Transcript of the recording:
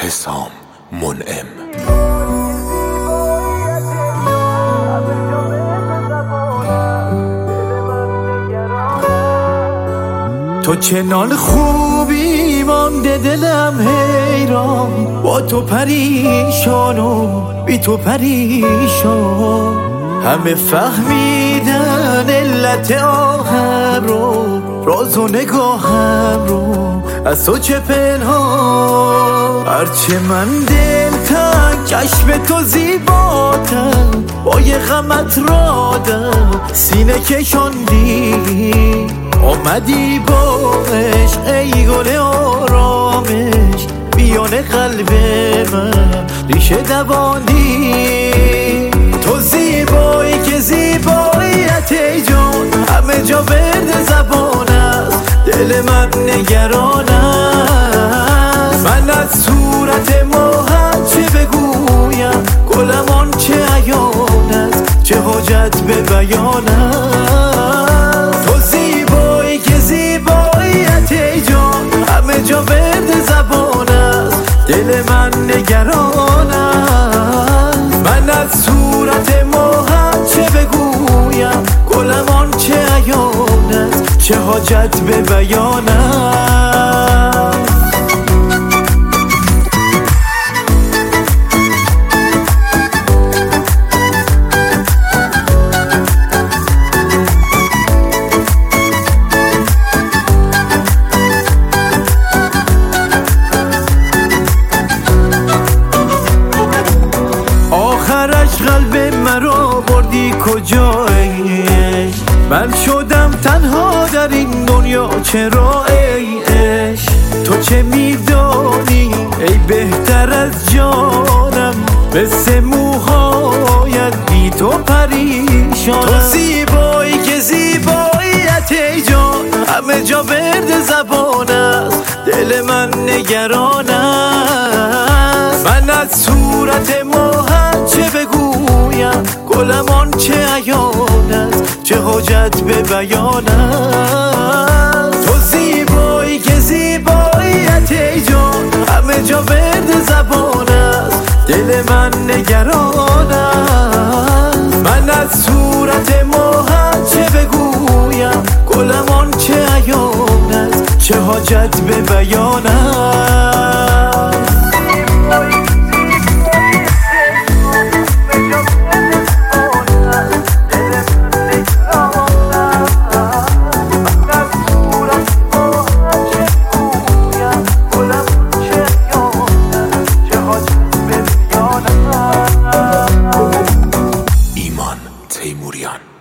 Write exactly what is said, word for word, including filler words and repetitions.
حسام منعم. تو چنان خوبی مانده دلم حیران، با تو پریشان و بی تو پریشان. همه فهمیدن علت آهم رو، راز و نگاهم رو از تو چه پنهان. هرچه من دلتنگ چشم تو زیباتر، با یه غمت رادم سینه کشاندی. آمدی با عشق ای گل آرامش، بیان قلب من ریشه دوانی. تو زیبایی که زیباییت ای جان، همه جا ورد زبان است، دل من نگران است. من از صورت ماهت چه بگویم، گلم آن چه عیان است، چه حاجت به بیان است. تو زیبایی که زیباییت ای جان، همه جا ورد زبان است، دل من نگران است. من از صورت ماهت چه بگویم، گلم آن چه عیان است، چه حاجت به بیان است. آخرش قلب مرا بردی کجایی؟ من شدم تنها در این دنیا، چرا ای عشق؟ تو چه میدانی ای بهتر از جانم، مثل موهایت بی تو پریشانم. تو زیبایی که زیباییت ای جان، همه جا ورد زبان است، دل من نگران است. من از صورت ماهت چه بگویم، گلم آن چه عیان است، چه حاجت به بیان است. تو زیبایی که زیباییت ای جان، همه جا ورد زبان است، دل من نگران است. من از صورت ماهت چه بگویم، گلم آن چه عیان است، چه حاجت به بیان است. ایمان تیموریان.